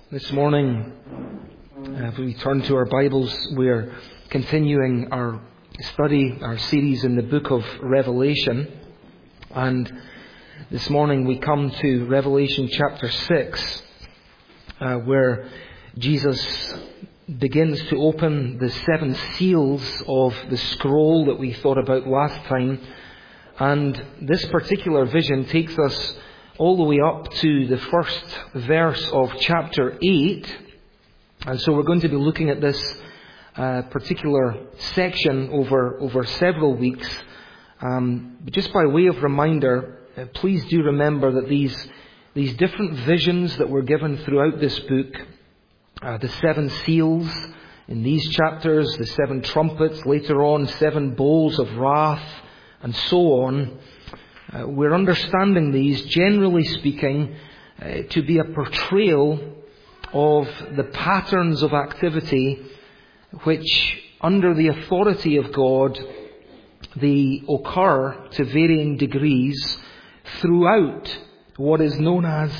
This morning, if we turn to our Bibles, we're continuing our study, our series in the book of Revelation. And this morning we come to Revelation chapter 6, where Jesus begins to open the 7 seals of the scroll that we thought about last time. And this particular vision takes us all the way up to the first verse of chapter 8. And so we're going to be looking at this particular section over several weeks. But just by way of reminder, please do remember that these different visions that were given throughout this book, the 7 seals in these chapters, the 7 trumpets, later on 7 bowls of wrath, and so on, we're understanding these, generally speaking, to be a portrayal of the patterns of activity which, under the authority of God, they occur to varying degrees throughout what is known as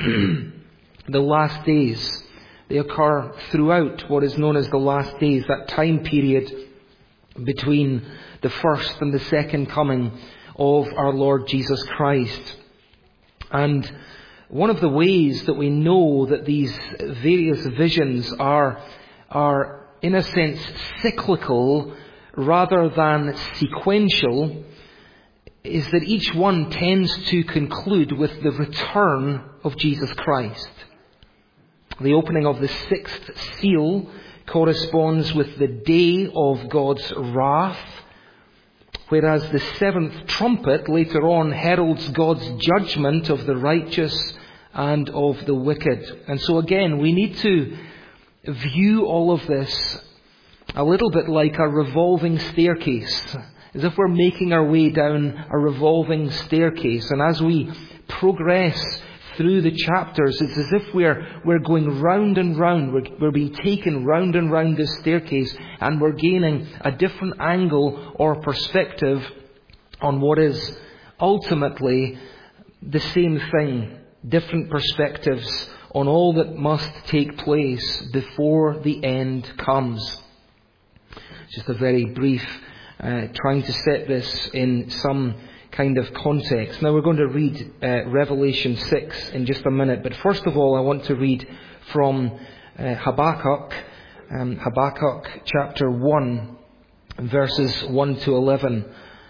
the last days. They occur throughout what is known as the last days, that time period between the first and the second coming of our Lord Jesus Christ. And one of the ways that we know that these various visions are in a sense cyclical rather than sequential is that each one tends to conclude with the return of Jesus Christ. The opening of the 6th seal corresponds with the day of God's wrath, whereas the 7th trumpet later on heralds God's judgment of the righteous and of the wicked. And so again, we need to view all of this a little bit like a revolving staircase, as if we're making our way down a revolving staircase. And as we progress through the chapters, it's as if we're going round and round. We're being taken round and round this staircase, and we're gaining a different angle or perspective on what is ultimately the same thing. Different perspectives on all that must take place before the end comes. Just a very brief trying to set this in some kind of context. Now we're going to read Revelation 6 in just a minute, but first of all I want to read from Habakkuk chapter 1, verses 1 to 11.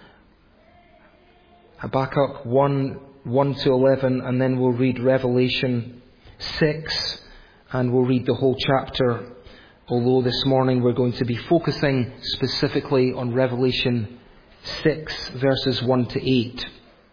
Habakkuk 1 to 11, and then we'll read Revelation 6, and we'll read the whole chapter, although this morning we're going to be focusing specifically on Revelation 6, verses 1 to 8.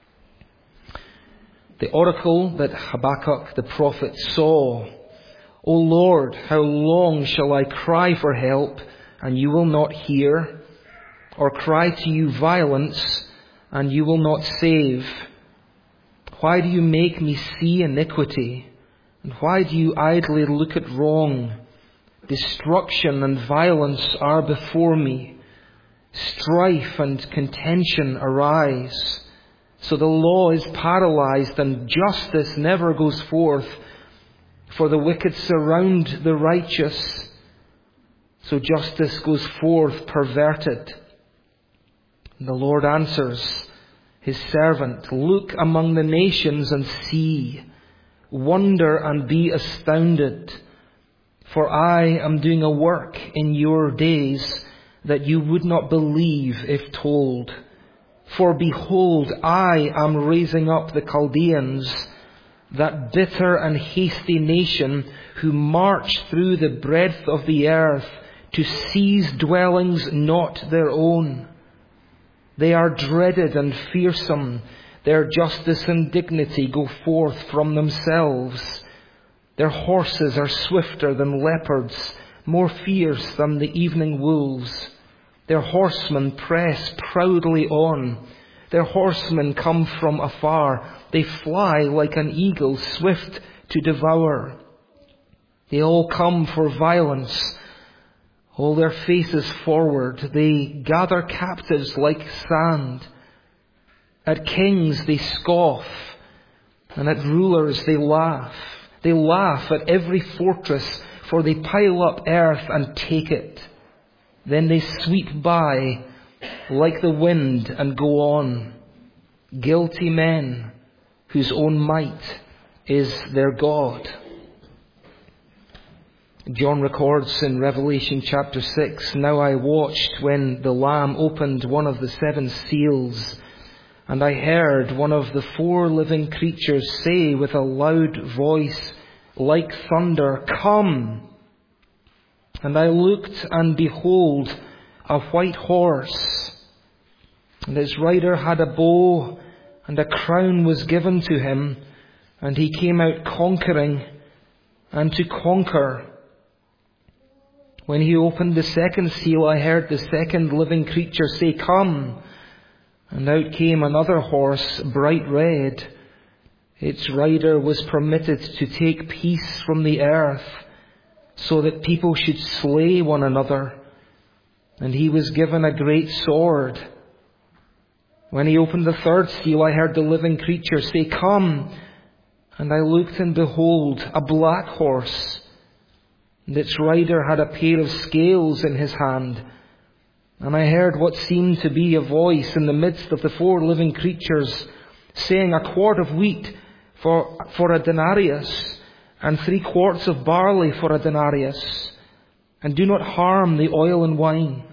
The oracle that Habakkuk the prophet saw. O Lord, how long shall I cry for help, and you will not hear? Or cry to you violence, and you will not save? Why do you make me see iniquity? And why do you idly look at wrong? Destruction and violence are before me. Strife and contention arise. So the law is paralyzed and justice never goes forth. For the wicked surround the righteous. So justice goes forth perverted. And the Lord answers His servant, look among the nations and see. Wonder and be astounded. For I am doing a work in your days that you would not believe if told. For behold, I am raising up the Chaldeans, that bitter and hasty nation who march through the breadth of the earth to seize dwellings not their own. They are dreaded and fearsome. Their justice and dignity go forth from themselves. Their horses are swifter than leopards, more fierce than the evening wolves. Their horsemen press proudly on. Their horsemen come from afar. They fly like an eagle, swift to devour. They all come for violence, all their faces forward. They gather captives like sand. At kings they scoff, and at rulers they laugh. They laugh at every fortress, for they pile up earth and take it. Then they sweep by like the wind and go on. Guilty men whose own might is their God. John records in Revelation chapter 6, "Now I watched when the Lamb opened one of the 7 seals, and I heard one of the 4 living creatures say with a loud voice like thunder, 'Come!' And I looked, and behold, a white horse, and its rider had a bow, and a crown was given to him, and he came out conquering and to conquer. When he opened the 2nd seal, I heard the 2nd living creature say, 'Come!' And out came another horse, bright red. Its rider was permitted to take peace from the earth, so that people should slay one another. And he was given a great sword. When he opened the 3rd seal, I heard the living creature say, 'Come!' And I looked, and behold, a black horse. And its rider had a pair of scales in his hand. And I heard what seemed to be a voice in the midst of the 4 living creatures, saying, 'A quart of wheat for a denarius, and 3 quarts of barley for a denarius, and do not harm the oil and wine.'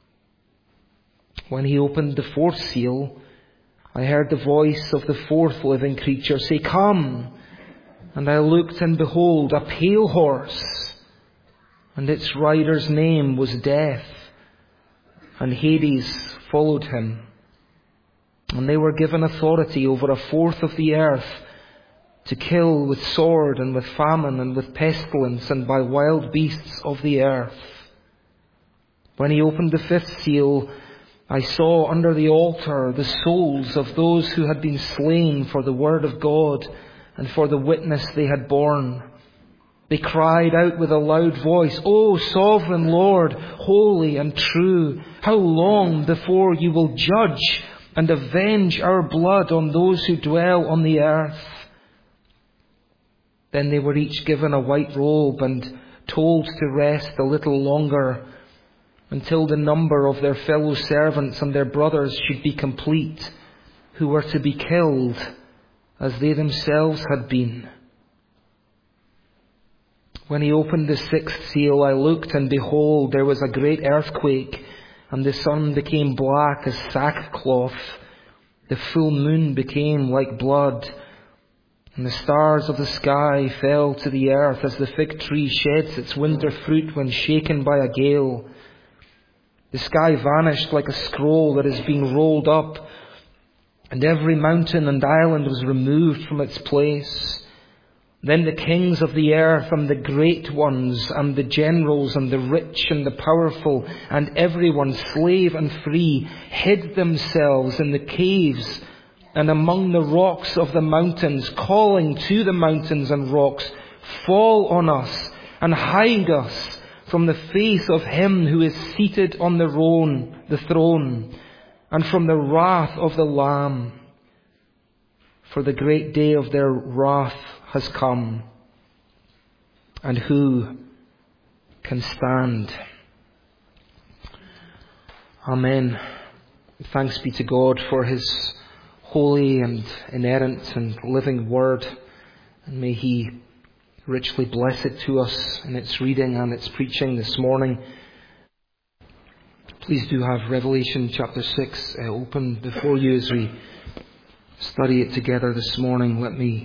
When he opened the 4th seal, I heard the voice of the 4th living creature say, 'Come!' And I looked, and behold, a pale horse, and its rider's name was Death, and Hades followed him. And they were given authority over 1/4 of the earth, to kill with sword and with famine and with pestilence and by wild beasts of the earth. When he opened the 5th seal, I saw under the altar the souls of those who had been slain for the word of God and for the witness they had borne. They cried out with a loud voice, 'O sovereign Lord, holy and true, how long before you will judge and avenge our blood on those who dwell on the earth?' Then they were each given a white robe and told to rest a little longer, until the number of their fellow servants and their brothers should be complete, who were to be killed as they themselves had been. When he opened the 6th seal, I looked, and behold, there was a great earthquake, and the sun became black as sackcloth. The full moon became like blood, and the stars of the sky fell to the earth as the fig tree sheds its winter fruit when shaken by a gale. The sky vanished like a scroll that is being rolled up, and every mountain and island was removed from its place. Then the kings of the earth and the great ones and the generals and the rich and the powerful and everyone, slave and free, hid themselves in the caves and among the rocks of the mountains, calling to the mountains and rocks, 'Fall on us and hide us from the face of him who is seated on the throne, and from the wrath of the Lamb. For the great day of their wrath has come, and who can stand?' Amen. Thanks be to God for his holy and inerrant and living word, and may he richly bless it to us in its reading and its preaching this morning. Please do have Revelation chapter 6 open before you as we study it together this morning. Let me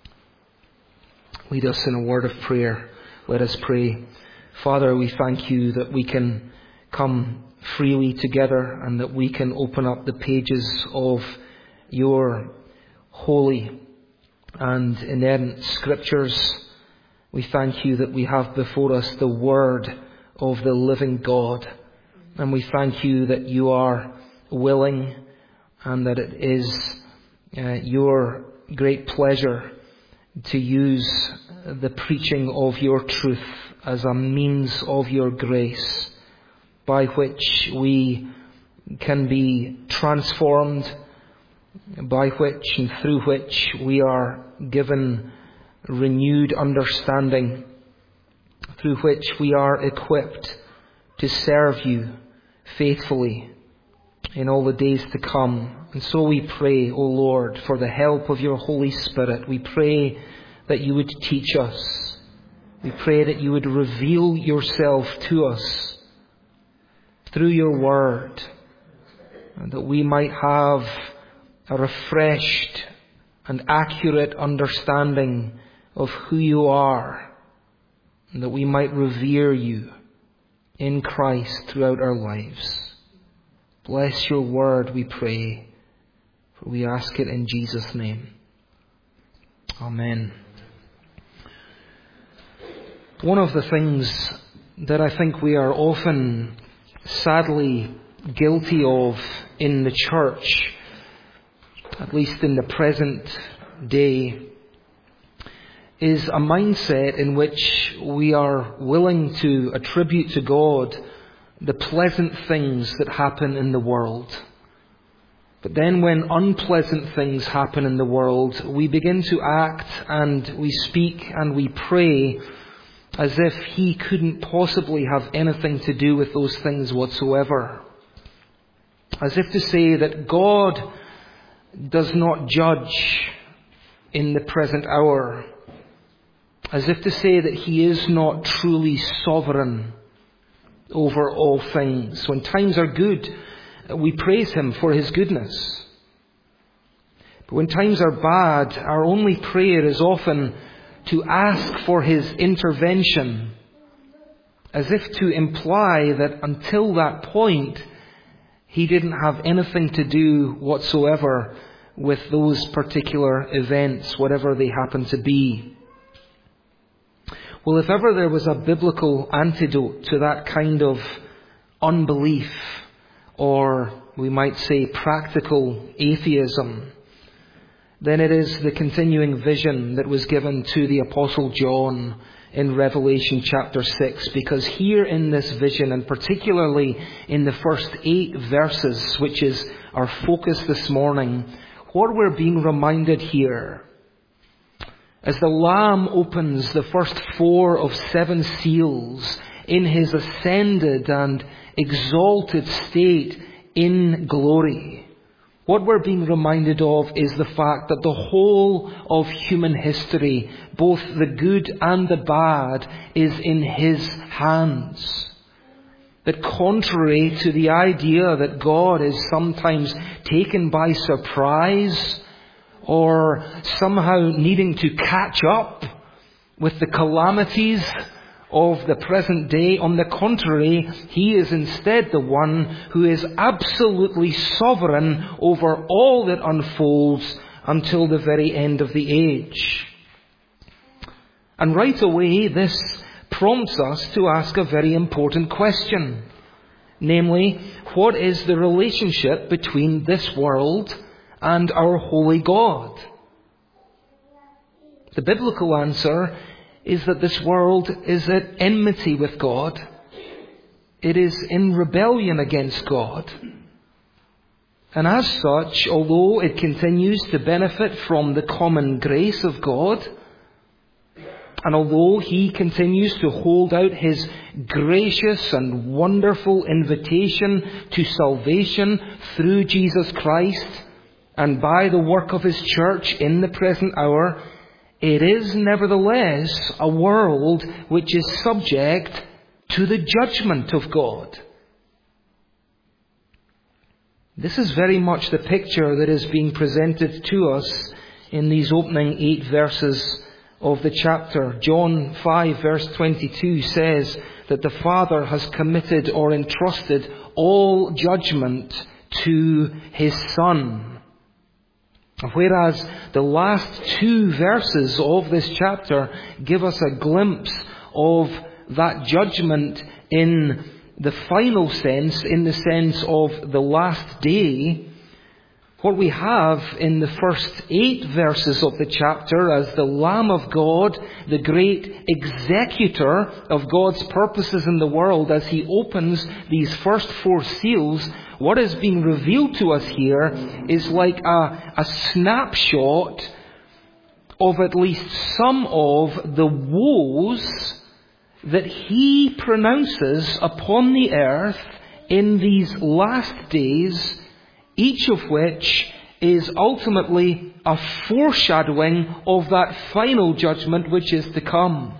lead us in a word of prayer. Let us pray. Father, we thank you that we can come freely together and that we can open up the pages of your holy and inerrant scriptures. We thank you that we have before us the word of the living God. And we thank you that you are willing and that it is your great pleasure to use the preaching of your truth as a means of your grace by which we can be transformed, by which and through which we are given renewed understanding through which we are equipped to serve you faithfully in all the days to come. And so we pray, O Lord, for the help of your Holy Spirit. We pray that you would teach us. We pray that you would reveal yourself to us through your word, and that we might have a refreshed and accurate understanding of who you are, and that we might revere you in Christ throughout our lives. Bless your word, we pray, for we ask it in Jesus' name. Amen. One of the things that I think we are often sadly guilty of in the church, at least in the present day, is a mindset in which we are willing to attribute to God the pleasant things that happen in the world. But then when unpleasant things happen in the world, we begin to act and we speak and we pray as if he couldn't possibly have anything to do with those things whatsoever. As if to say that God does not judge in the present hour. As if to say that he is not truly sovereign over all things. When times are good, we praise him for his goodness. But when times are bad, our only prayer is often to ask for his intervention, as if to imply that until that point, he didn't have anything to do whatsoever with those particular events, whatever they happen to be. Well, if ever there was a biblical antidote to that kind of unbelief, or we might say practical atheism, then it is the continuing vision that was given to the Apostle John in Revelation chapter 6. Because here in this vision, and particularly in the first 8 verses, which is our focus this morning, what we're being reminded here, as the Lamb opens the first 4 of 7 seals in his ascended and exalted state in glory, what we're being reminded of is the fact that the whole of human history, both the good and the bad, is in his hands. That contrary to the idea that God is sometimes taken by surprise or somehow needing to catch up with the calamities of the present day, on the contrary, he is instead the one who is absolutely sovereign over all that unfolds until the very end of the age. And right away, this prompts us to ask a very important question. Namely, what is the relationship between this world and our holy God? The biblical answer is that this world is at enmity with God. It is in rebellion against God. And as such, although it continues to benefit from the common grace of God, and although he continues to hold out his gracious and wonderful invitation to salvation through Jesus Christ and by the work of his church in the present hour, it is nevertheless a world which is subject to the judgment of God. This is very much the picture that is being presented to us in these opening 8 verses of the chapter. John 5 verse 22 says that the Father has committed or entrusted all judgment to his Son. Whereas the last 2 verses of this chapter give us a glimpse of that judgment in the final sense, in the sense of the last day, what we have in the first 8 verses of the chapter as the Lamb of God, the great executor of God's purposes in the world, as he opens these first 4 seals, what is being revealed to us here is like a snapshot of at least some of the woes that he pronounces upon the earth in these last days, each of which is ultimately a foreshadowing of that final judgment which is to come.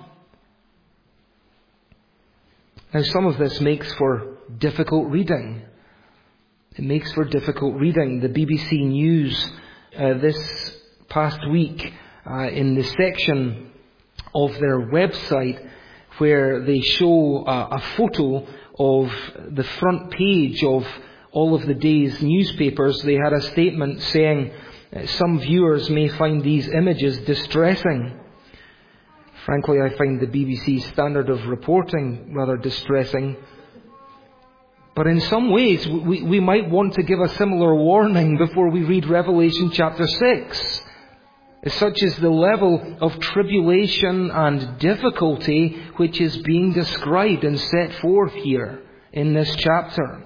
Now, some of this makes for difficult reading. It makes for difficult reading. The BBC News this past week, in the section of their website where they show a photo of the front page of all of the day's newspapers, they had a statement saying some viewers may find these images distressing. Frankly, I find the BBC standard of reporting rather distressing. But in some ways, we might want to give a similar warning before we read Revelation chapter 6. Such is the level of tribulation and difficulty which is being described and set forth here in this chapter.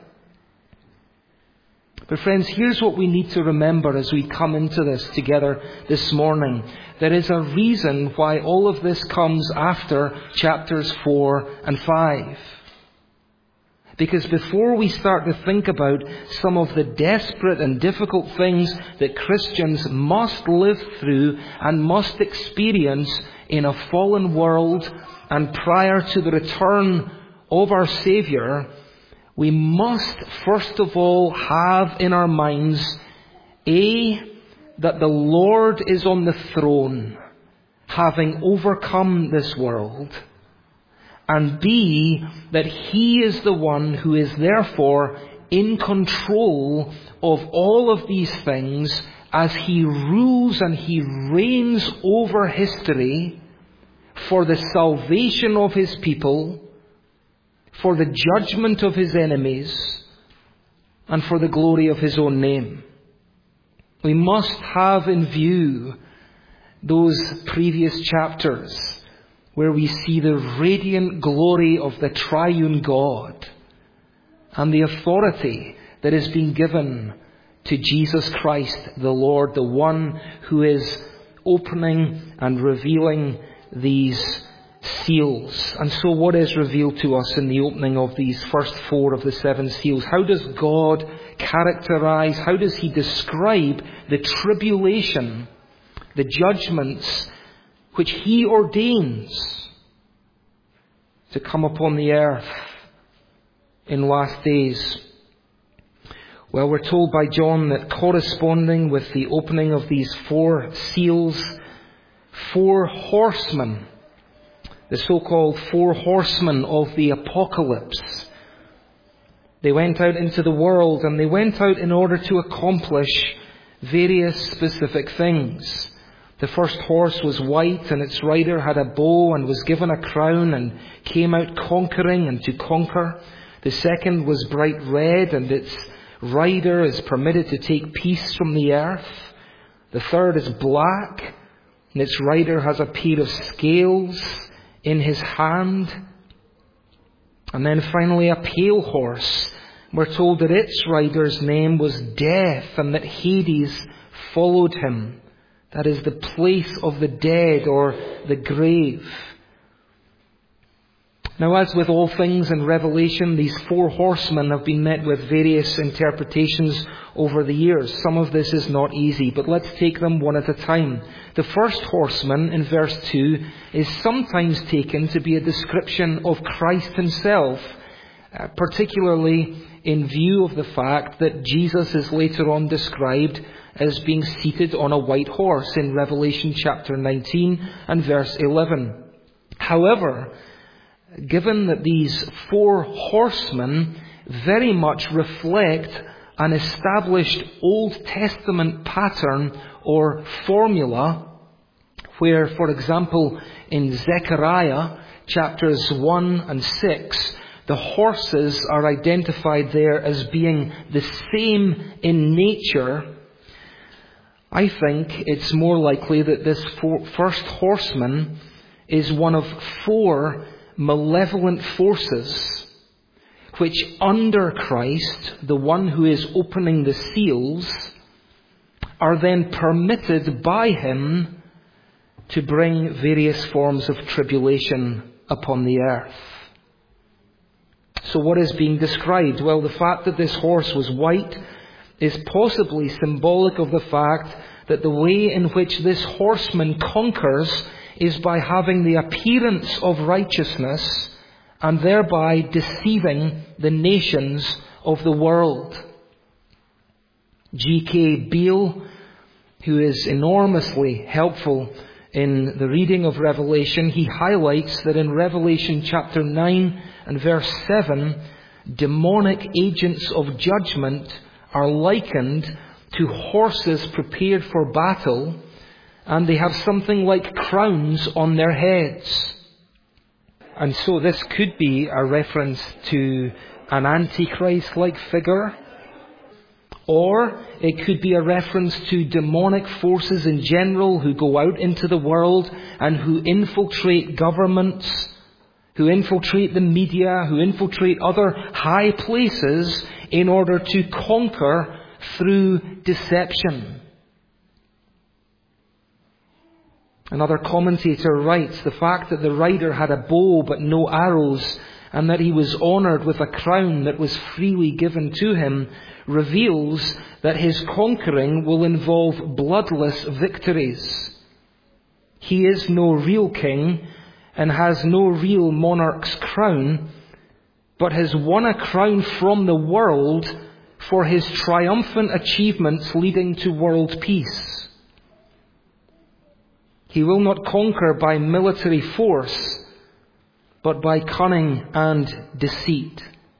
But friends, here's what we need to remember as we come into this together this morning. There is a reason why all of this comes after chapters 4 and 5. Because before we start to think about some of the desperate and difficult things that Christians must live through and must experience in a fallen world and prior to the return of our Saviour, we must first of all have in our minds, A, that the Lord is on the throne, having overcome this world, and B, that He is the one who is therefore in control of all of these things as He rules and He reigns over history for the salvation of His people, for the judgment of His enemies, and for the glory of His own name. We must have in view those previous chapters where we see the radiant glory of the triune God and the authority that is being given to Jesus Christ the Lord, the one who is opening and revealing these seals. And so what is revealed to us in the opening of these first 4 of the 7 seals? How does God characterize, how does He describe the tribulation, the judgments which He ordains to come upon the earth in last days? Well, we're told by John that corresponding with the opening of these 4 seals, 4 horsemen, the so-called 4 horsemen of the apocalypse, they went out into the world, and they went out in order to accomplish various specific things. The first horse was white, and its rider had a bow and was given a crown and came out conquering and to conquer. The second was bright red, and its rider is permitted to take peace from the earth. The third is black, and its rider has a pair of scales in his hand. And then finally a pale horse. We're told that its rider's name was Death, and that Hades followed him. That is the place of the dead, or the grave. Now, as with all things in Revelation, these 4 horsemen have been met with various interpretations over the years. Some of this is not easy, but let's take them one at a time. The first horseman in verse 2 is sometimes taken to be a description of Christ Himself, particularly in view of the fact that Jesus is later on described as being seated on a white horse in Revelation chapter 19 and verse 11. However, given that these 4 horsemen very much reflect an established Old Testament pattern or formula, where, for example, in Zechariah chapters 1 and 6, the horses are identified there as being the same in nature, I think it's more likely that this first horseman is one of 4 malevolent forces which under Christ, the one who is opening the seals, are then permitted by Him to bring various forms of tribulation upon the earth. So what is being described? Well, the fact that this horse was white is possibly symbolic of the fact that the way in which this horseman conquers is by having the appearance of righteousness and thereby deceiving the nations of the world. G.K. Beale, who is enormously helpful in the reading of Revelation, he highlights that in Revelation chapter 9 and verse 7, demonic agents of judgment are likened to horses prepared for battle, and they have something like crowns on their heads. And so this could be a reference to an Antichrist-like figure, or it could be a reference to demonic forces in general who go out into the world and who infiltrate governments, who infiltrate the media, who infiltrate other high places in order to conquer through deception. Another commentator writes, the fact that the rider had a bow but no arrows, and that he was honoured with a crown that was freely given to him, reveals that his conquering will involve bloodless victories. He is no real king and has no real monarch's crown, but has won a crown from the world for his triumphant achievements leading to world peace. He will not conquer by military force, but by cunning and deceit.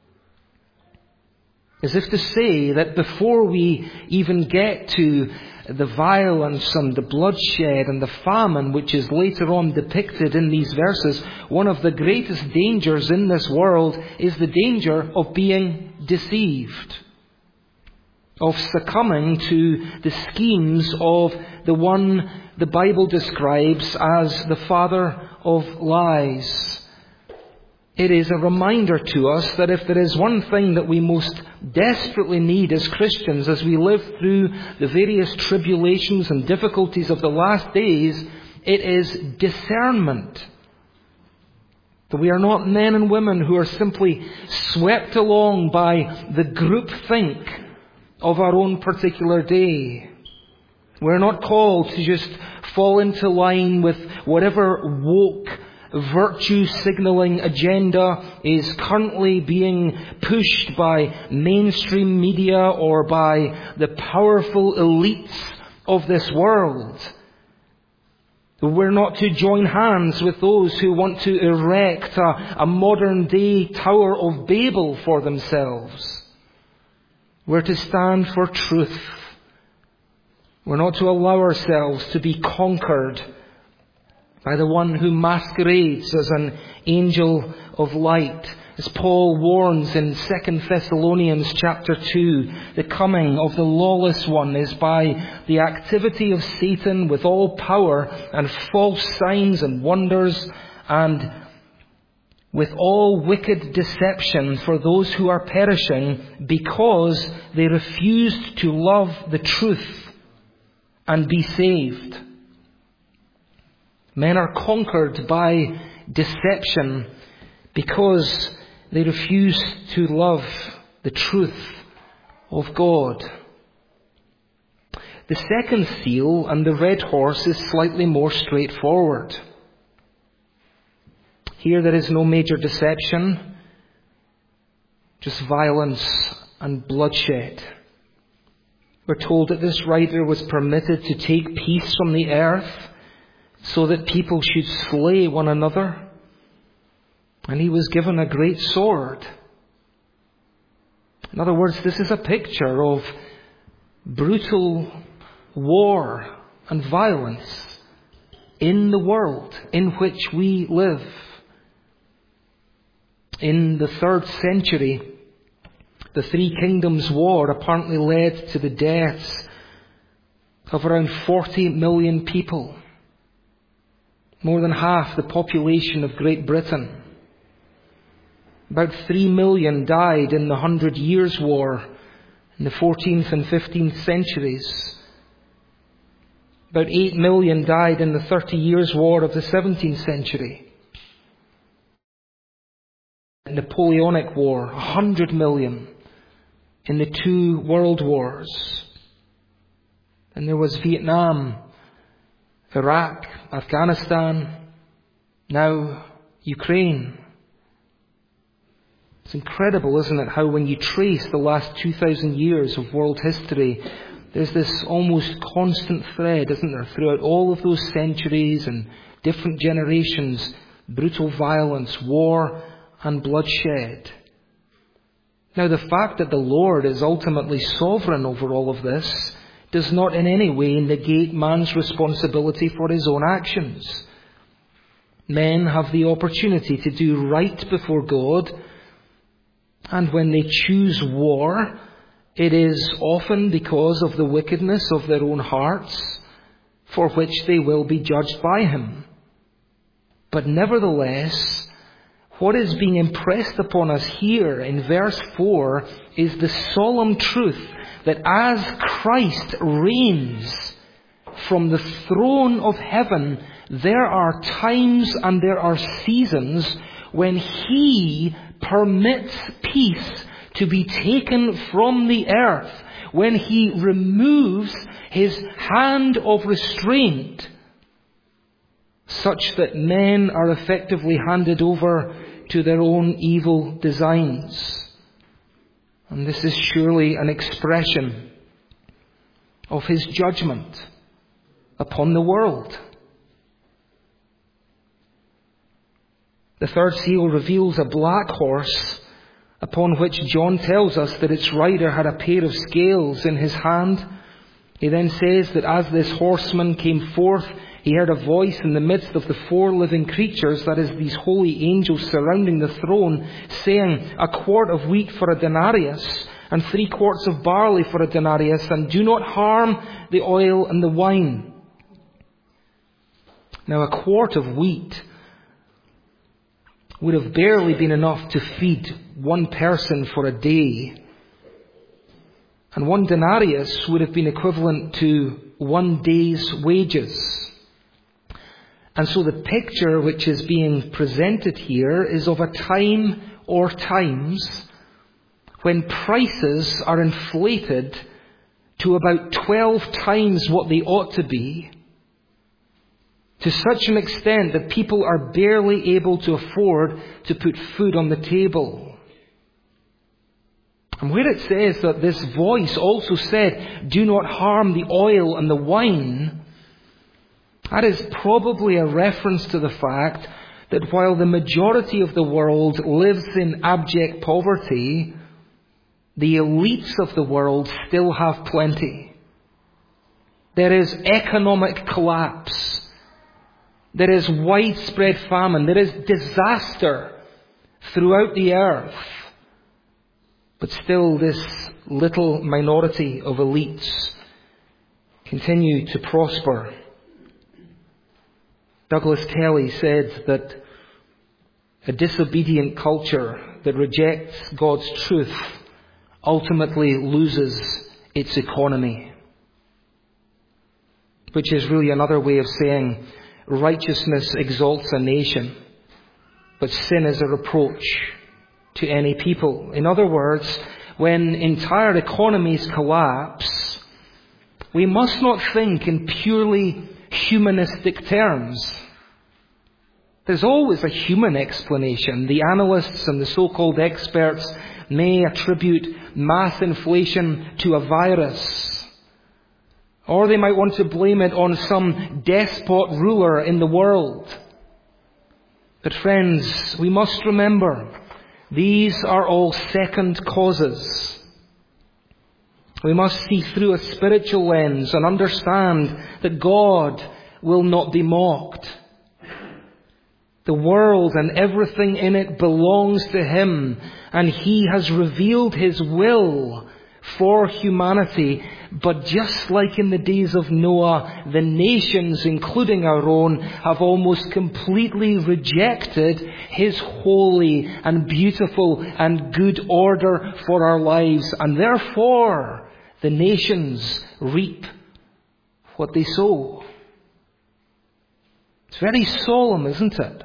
As if to say that before we even get to the violence and the bloodshed and the famine which is later on depicted in these verses, one of the greatest dangers in this world is the danger of being deceived, of succumbing to the schemes of the one the Bible describes as the father of lies. It is a reminder to us that if there is one thing that we most desperately need as Christians as we live through the various tribulations and difficulties of the last days, it is discernment. That we are not men and women who are simply swept along by the groupthink of our own particular day. We're not called to just fall into line with whatever woke virtue signalling agenda is currently being pushed by mainstream media or by the powerful elites of this world. We're not to join hands with those who want to erect a modern day Tower of Babel for themselves. We're to stand for truth. We're not to allow ourselves to be conquered by the one who masquerades as an angel of light. As Paul warns in 2 Thessalonians chapter 2, the coming of the lawless one is by the activity of Satan with all power and false signs and wonders and with all wicked deception for those who are perishing because they refused to love the truth and be saved. Men are conquered by deception because they refuse to love the truth of God. The second seal and the red horse is slightly more straightforward. Here there is no major deception, just violence and bloodshed. We're told that this rider was permitted to take peace from the earth so that people should slay one another. And he was given a great sword. In other words, this is a picture of brutal war and violence in the world in which we live. In the 3rd century, the Three Kingdoms War apparently led to the deaths of around 40 million people. More than half the population of Great Britain. About 3 million died in the 100 Years' War in the 14th and 15th centuries. About 8 million died in the 30 Years' War of the 17th century. Napoleonic War, 100 million in the 2 world wars. And there was Vietnam, Iraq, Afghanistan, now Ukraine. It's incredible, isn't it, how when you trace the last 2,000 years of world history, there's this almost constant thread, isn't there, throughout all of those centuries and different generations, brutal violence, war and bloodshed. Now, the fact that the Lord is ultimately sovereign over all of this does not in any way negate man's responsibility for his own actions. Men have the opportunity to do right before God, and when they choose war, it is often because of the wickedness of their own hearts, for which they will be judged by Him. But nevertheless, what is being impressed upon us here in verse 4 is the solemn truth that as Christ reigns from the throne of heaven, there are times and there are seasons when He permits peace to be taken from the earth, when He removes His hand of restraint, such that men are effectively handed over to their own evil designs. And this is surely an expression of His judgment upon the world. The third seal reveals a black horse, upon which John tells us that its rider had a pair of scales in his hand. He then says that as this horseman came forth, he heard a voice in the midst of the 4 living creatures, that is, these holy angels surrounding the throne, saying, 1 quart of wheat for a denarius, and 3 quarts of barley for a denarius, and do not harm the oil and the wine. Now, 1 quart of wheat would have barely been enough to feed 1 person for a day. And 1 denarius would have been equivalent to 1 day's wages. And so the picture which is being presented here is of a time or times when prices are inflated to about 12 times what they ought to be, to such an extent that people are barely able to afford to put food on the table. And where it says that this voice also said, do not harm the oil and the wine, that is probably a reference to the fact that while the majority of the world lives in abject poverty, the elites of the world still have plenty. There is economic collapse. There is widespread famine. There is disaster throughout the earth. But still this little minority of elites continue to prosper. Douglas Kelly said that a disobedient culture that rejects God's truth ultimately loses its economy. Which is really another way of saying righteousness exalts a nation, but sin is a reproach to any people. In other words, when entire economies collapse, we must not think in purely humanistic terms. There's always a human explanation. The analysts and the so-called experts may attribute mass inflation to a virus. Or they might want to blame it on some despot ruler in the world. But friends, we must remember, these are all second causes. We must see through a spiritual lens and understand that God will not be mocked. The world and everything in it belongs to Him, and He has revealed His will for humanity. But just like in the days of Noah, the nations, including our own, have almost completely rejected His holy and beautiful and good order for our lives. And therefore, the nations reap what they sow. It's very solemn, isn't it?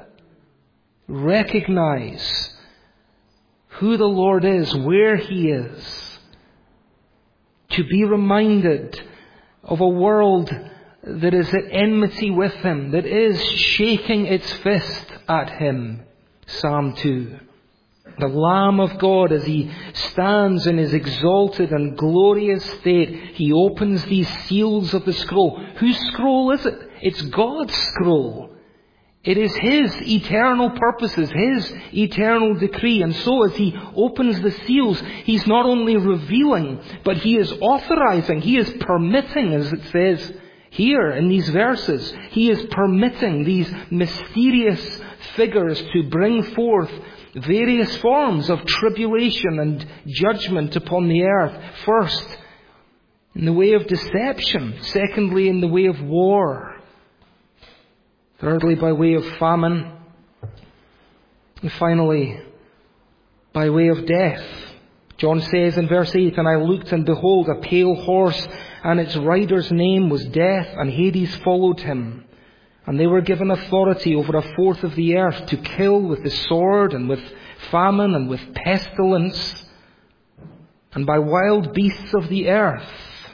Recognize who the Lord is, where He is. To be reminded of a world that is at enmity with Him, that is shaking its fist at Him. Psalm 2. The Lamb of God, as He stands in His exalted and glorious state, He opens these seals of the scroll. Whose scroll is it? It's God's scroll. It is His eternal purposes, His eternal decree. And so as He opens the seals, He's not only revealing, but He is authorizing, He is permitting, as it says here in these verses. He is permitting these mysterious figures to bring forth various forms of tribulation and judgment upon the earth. First, in the way of deception. Secondly, in the way of war. Thirdly, by way of famine. And finally, by way of death. John says in verse 8, "And I looked, and behold, a pale horse, and its rider's name was Death, and Hades followed him. And they were given authority over a fourth of the earth to kill with the sword, and with famine, and with pestilence, and by wild beasts of the earth."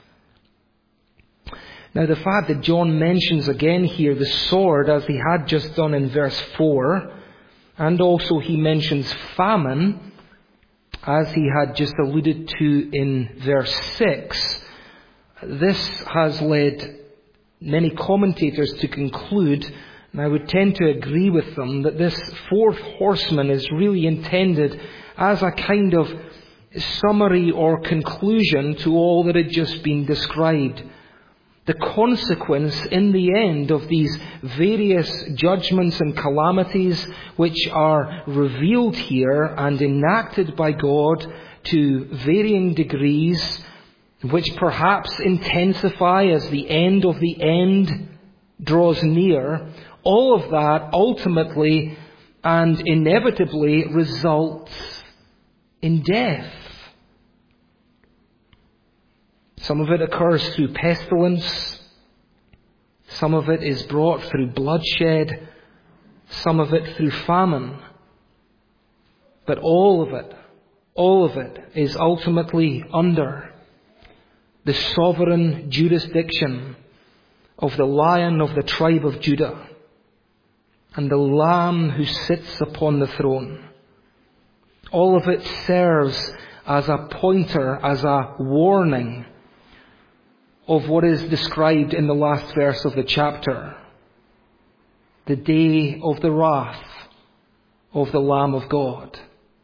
Now the fact that John mentions again here the sword, as he had just done in verse 4, and also he mentions famine, as he had just alluded to in verse 6, this has led many commentators to conclude, and I would tend to agree with them, that this fourth horseman is really intended as a kind of summary or conclusion to all that had just been described. The consequence in the end of these various judgments and calamities which are revealed here and enacted by God to varying degrees, which perhaps intensify as the end of the end draws near, all of that ultimately and inevitably results in death. Some of it occurs through pestilence. Some of it is brought through bloodshed. Some of it through famine. But all of it is ultimately under the sovereign jurisdiction of the Lion of the tribe of Judah and the Lamb who sits upon the throne. All of it serves as a pointer, as a warning of what is described in the last verse of the chapter. The day of the wrath of the Lamb of God.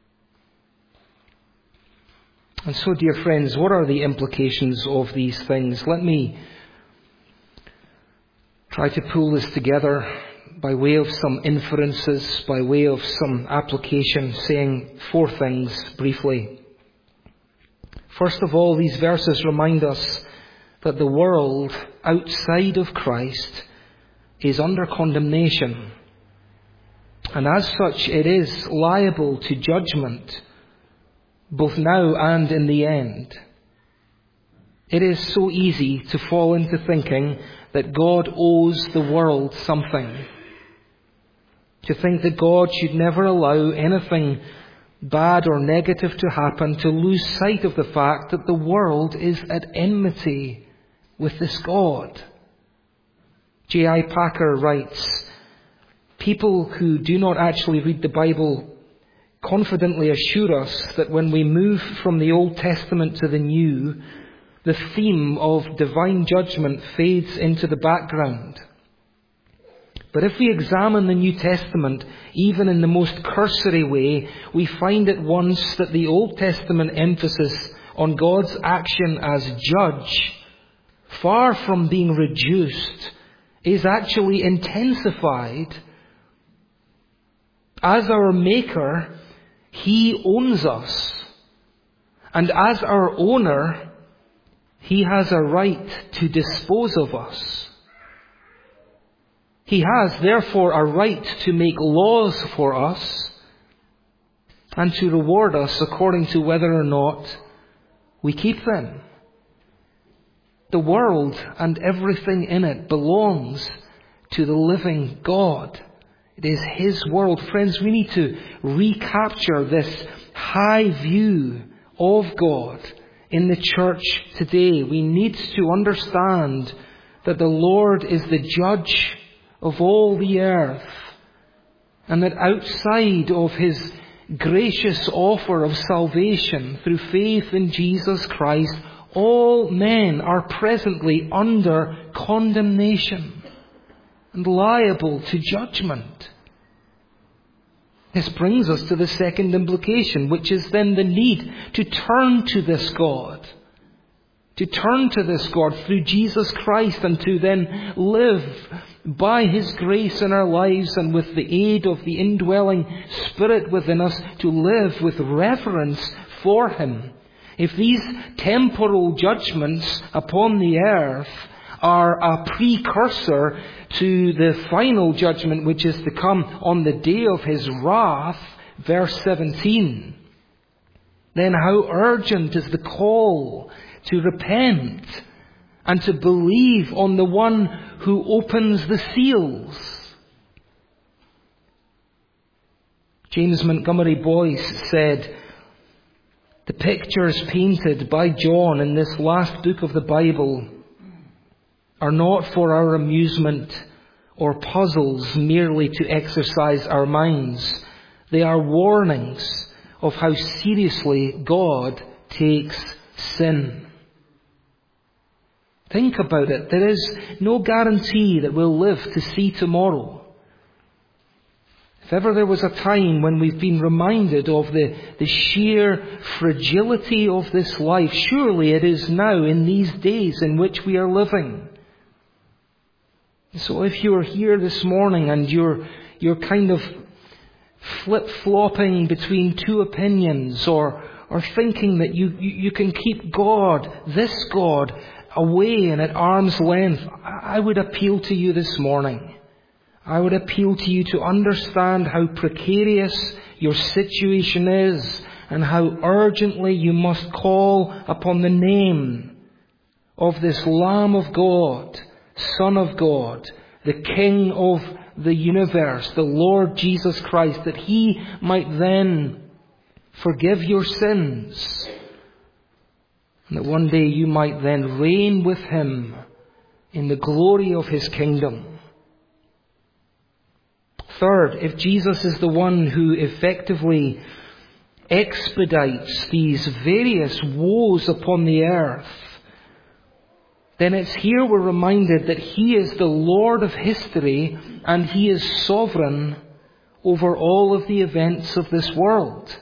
And so, dear friends, what are the implications of these things? Let me try to pull this together by way of some inferences, by way of some application, saying four things briefly. First of all, these verses remind us that the world outside of Christ is under condemnation. And as such, it is liable to judgment, both now and in the end. It is so easy to fall into thinking that God owes the world something. To think that God should never allow anything bad or negative to happen, to lose sight of the fact that the world is at enmity with this God. J.I. Packer writes, "People who do not actually read the Bible confidently assure us that when we move from the Old Testament to the New, the theme of divine judgment fades into the background. But if we examine the New Testament, even in the most cursory way, we find at once that the Old Testament emphasis on God's action as judge, far from being reduced, is actually intensified. As our Maker, He owns us. And as our owner, He has a right to dispose of us. He has, therefore, a right to make laws for us and to reward us according to whether or not we keep them. The world and everything in it belongs to the living God. It is His world. Friends, we need to recapture this high view of God in the church today. We need to understand that the Lord is the judge of all the earth, and that outside of His gracious offer of salvation through faith in Jesus Christ, all men are presently under condemnation and liable to judgment. This brings us to the second implication, which is then the need to turn to this God. To turn to this God through Jesus Christ, and to then live by His grace in our lives, and with the aid of the indwelling Spirit within us, to live with reverence for Him. If these temporal judgments upon the earth are a precursor to the final judgment which is to come on the day of His wrath, verse 17, then how urgent is the call to repent and to believe on the one who opens the seals. James Montgomery Boyce said, "The pictures painted by John in this last book of the Bible are not for our amusement or puzzles merely to exercise our minds. They are warnings of how seriously God takes sin." Think about it. There is no guarantee that we'll live to see tomorrow. If ever there was a time when we've been reminded of the sheer fragility of this life, surely it is now, in these days in which we are living. So if you're here this morning and you're kind of flip-flopping between two opinions, or thinking that you can keep God, this God, away and at arm's length, I would appeal to you this morning. I would appeal to you to understand how precarious your situation is, and how urgently you must call upon the name of this Lamb of God, Son of God, the King of the universe, the Lord Jesus Christ, that He might then forgive your sins, and that one day you might then reign with Him in the glory of His kingdom. Third, if Jesus is the one who effectively expedites these various woes upon the earth, then it's here we're reminded that He is the Lord of history, and He is sovereign over all of the events of this world.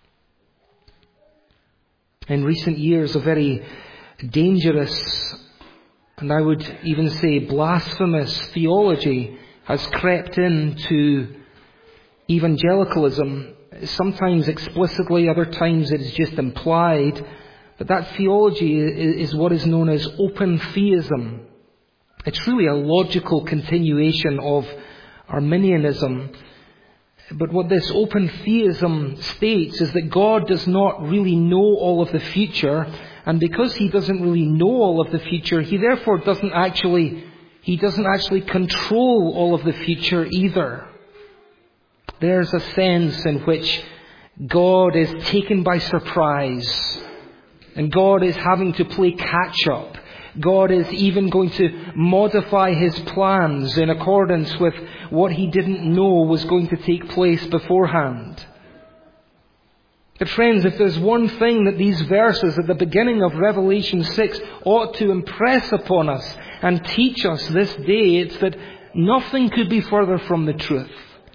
In recent years, a very dangerous, and I would even say blasphemous, theology has crept into evangelicalism, sometimes explicitly, other times it is just implied. But that theology is what is known as open theism. It's really a logical continuation of Arminianism. But what this open theism states is that God does not really know all of the future, and because He doesn't really know all of the future, He therefore doesn't actually control all of the future either. There's a sense in which God is taken by surprise, and God is having to play catch up. God is even going to modify His plans in accordance with what He didn't know was going to take place beforehand. But friends, if there's one thing that these verses at the beginning of Revelation 6 ought to impress upon us and teach us this day, it's that nothing could be further from the truth.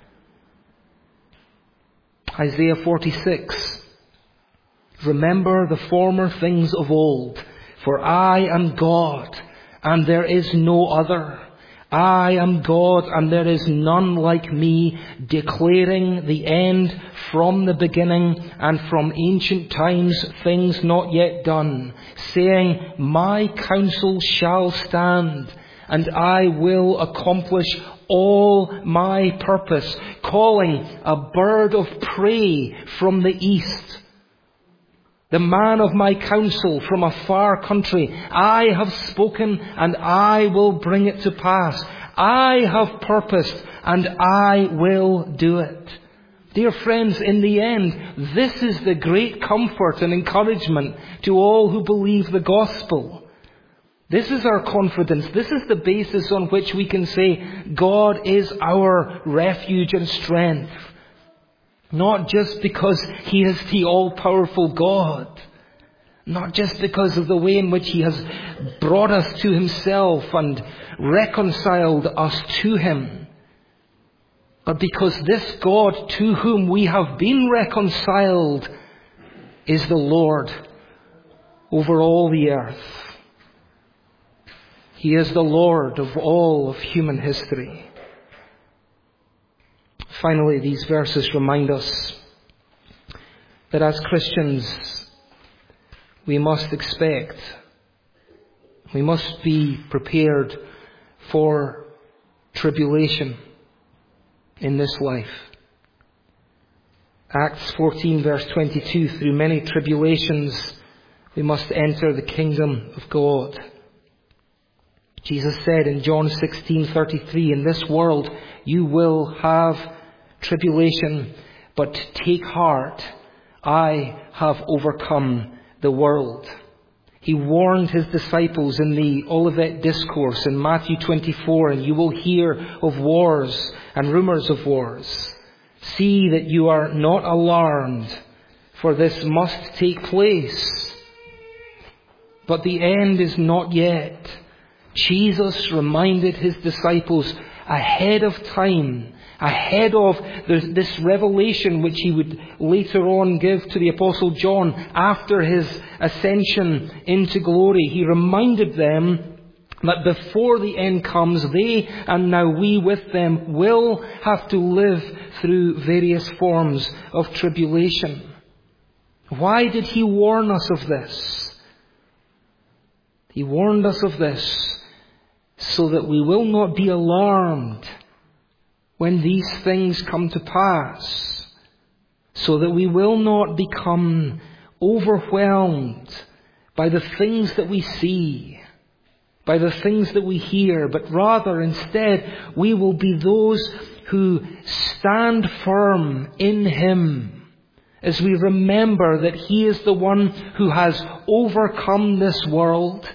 Isaiah 46. Remember the former things of old, for I am God, and there is no other. I am God, and there is none like me, declaring the end from the beginning, and from ancient times things not yet done, saying, my counsel shall stand, and I will accomplish all my purpose, calling a bird of prey from the east, the man of my counsel from a far country. I have spoken and I will bring it to pass. I have purposed and I will do it. Dear friends, in the end, this is the great comfort and encouragement to all who believe the gospel. This is our confidence. This is the basis on which we can say God is our refuge and strength. Not just because He is the all-powerful God. Not just because of the way in which He has brought us to Himself and reconciled us to Him. But because this God to whom we have been reconciled is the Lord over all the earth. He is the Lord of all of human history. Finally, these verses remind us that as Christians, we must expect, we must be prepared for tribulation in this life. Acts 14 verse 22, through many tribulations we must enter the kingdom of God. Jesus said in John 16:33, in this world you will have tribulation, but take heart, I have overcome the world. He warned His disciples in the Olivet Discourse in Matthew 24, and you will hear of wars and rumors of wars. See that you are not alarmed, for this must take place. But the end is not yet. Jesus reminded His disciples ahead of time, ahead of this revelation which He would later on give to the Apostle John after His ascension into glory. He reminded them that before the end comes, they, and now we with them, will have to live through various forms of tribulation. Why did He warn us of this? He warned us of this so that we will not be alarmed when these things come to pass, so that we will not become overwhelmed by the things that we see, by the things that we hear, but rather instead we will be those who stand firm in Him as we remember that He is the one who has overcome this world,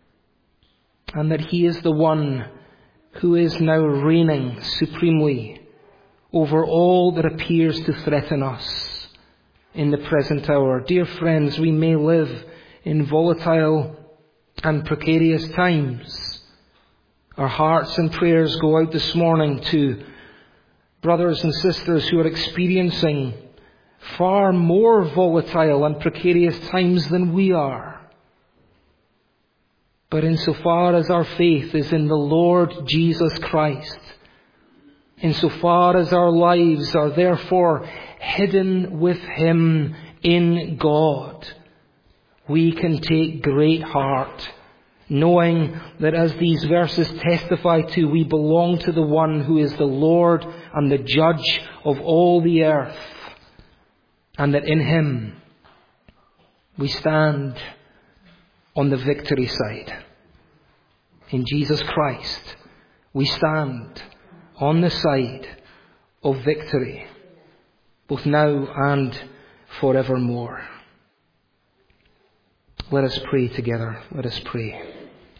and that He is the one who is now reigning supremely over all that appears to threaten us in the present hour. Dear friends, we may live in volatile and precarious times. Our hearts and prayers go out this morning to brothers and sisters who are experiencing far more volatile and precarious times than we are. But insofar as our faith is in the Lord Jesus Christ, insofar as our lives are therefore hidden with Him in God, we can take great heart, knowing that as these verses testify to, we belong to the one who is the Lord and the Judge of all the earth, and that in Him we stand on the victory side. In Jesus Christ, we stand on the side of victory, both now and forevermore. Let us pray together. Let us pray.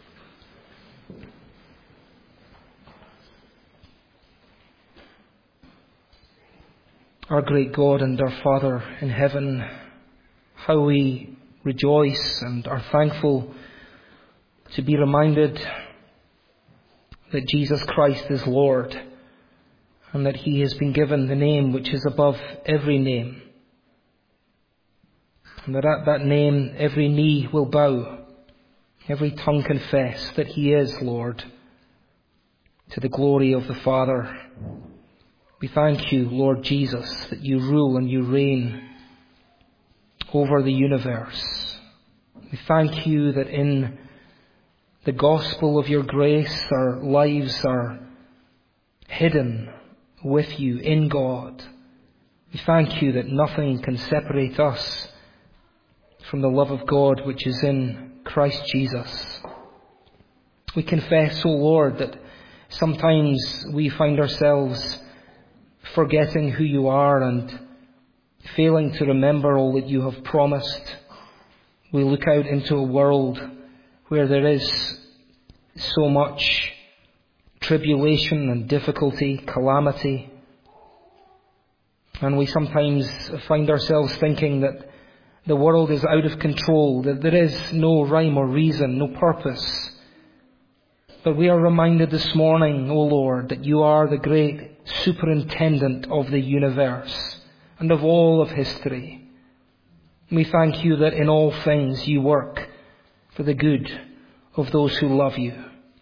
Our great God and our Father in heaven, how we rejoice and are thankful to be reminded that Jesus Christ is Lord, and that He has been given the name which is above every name, and that at that name every knee will bow, every tongue confess that He is Lord, to the glory of the Father. We thank You, Lord Jesus, that You rule and You reign over the universe. We thank You that in the gospel of Your grace, our lives are hidden with You in God. We thank You that nothing can separate us from the love of God which is in Christ Jesus. We confess, O Lord, that sometimes we find ourselves forgetting who you are and failing to remember all that you have promised. We look out into a world where there is so much tribulation and difficulty, calamity. And we sometimes find ourselves thinking that the world is out of control, that there is no rhyme or reason, no purpose. But we are reminded this morning, O Lord, that you are the great superintendent of the universe and of all of history. We thank you that in all things you work for the good of those who love you.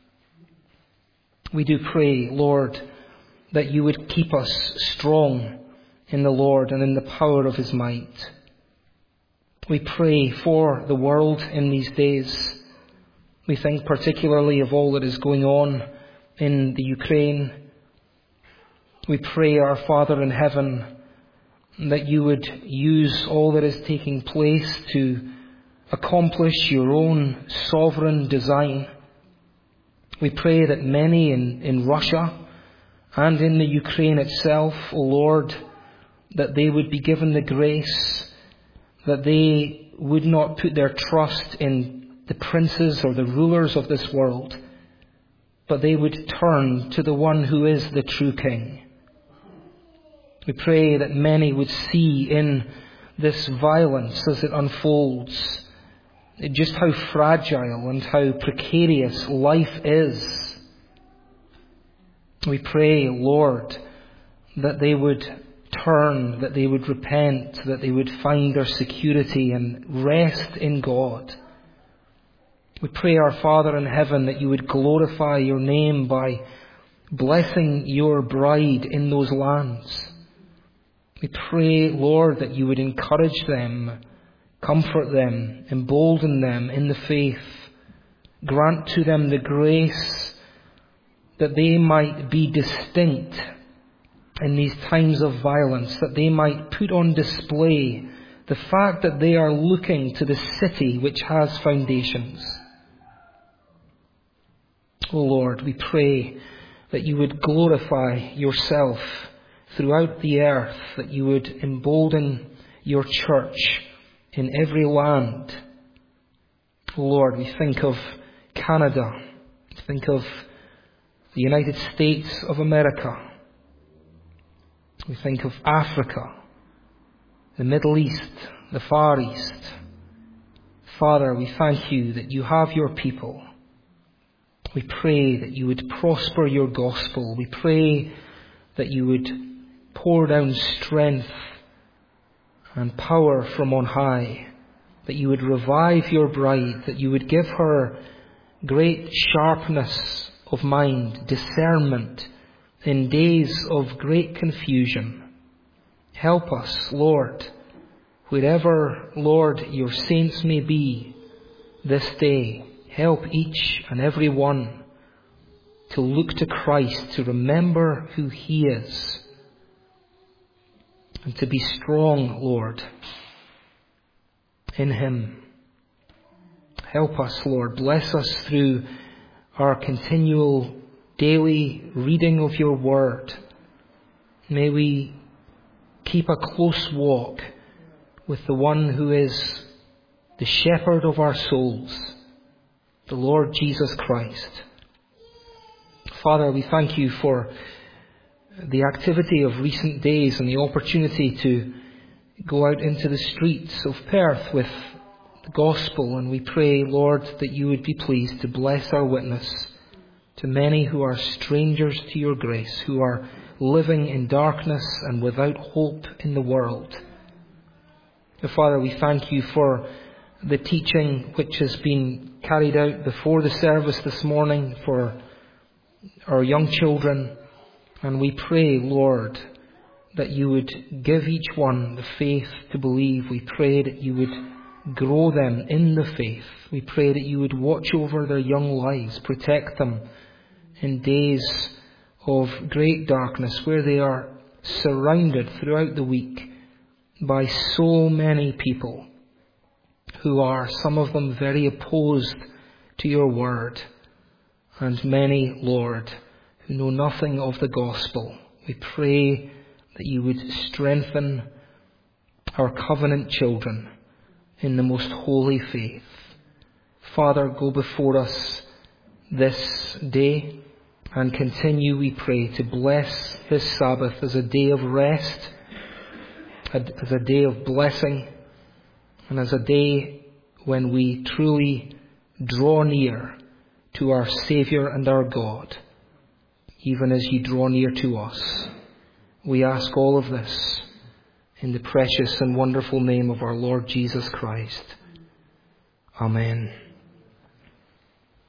We do pray, Lord, that you would keep us strong in the Lord and in the power of his might. We pray for the world in these days. We think particularly of all that is going on in the Ukraine. We pray, our Father in heaven, that you would use all that is taking place to accomplish your own sovereign design. We pray that many in Russia and in the Ukraine itself, O Lord, that they would be given the grace, that they would not put their trust in the princes or the rulers of this world, but they would turn to the one who is the true King. We pray that many would see in this violence as it unfolds just how fragile and how precarious life is. We pray, Lord, that they would turn, that they would repent, that they would find their security and rest in God. We pray, our Father in heaven, that you would glorify your name by blessing your bride in those lands. We pray, Lord, that you would encourage them, comfort them, embolden them in the faith. Grant to them the grace that they might be distinct in these times of violence, that they might put on display the fact that they are looking to the city which has foundations. O Lord, we pray that you would glorify yourself throughout the earth, that you would embolden your church in every land. O Lord, we think of Canada, we think of the United States of America, we think of Africa, the Middle East, the Far East. Father, we thank you that you have your people. We pray that you would prosper your gospel. We pray that you would pour down strength and power from on high, that you would revive your bride, that you would give her great sharpness of mind, discernment in days of great confusion. Help us, Lord, wherever, Lord, your saints may be this day. Help each and every one to look to Christ, to remember who he is, and to be strong, Lord, in him. Help us, Lord. Bless us through our continual daily reading of your word. May we keep a close walk with the one who is the shepherd of our souls, the Lord Jesus Christ. Father, we thank you for the activity of recent days and the opportunity to go out into the streets of Perth with the gospel. And we pray, Lord, that you would be pleased to bless our witness to many who are strangers to your grace, who are living in darkness and without hope in the world. Father, we thank you for the teaching which has been carried out before the service this morning for our young children. And we pray, Lord, that you would give each one the faith to believe. We pray that you would grow them in the faith. We pray that you would watch over their young lives, protect them in days of great darkness where they are surrounded throughout the week by so many people who are, some of them, very opposed to your word, and many, Lord, who know nothing of the gospel. We pray that you would strengthen our covenant children in the most holy faith. Father, go before us this day and continue, we pray, to bless his Sabbath as a day of rest, as a day of blessing, and as a day when we truly draw near to our Saviour and our God, even as you draw near to us. We ask all of this in the precious and wonderful name of our Lord Jesus Christ. Amen.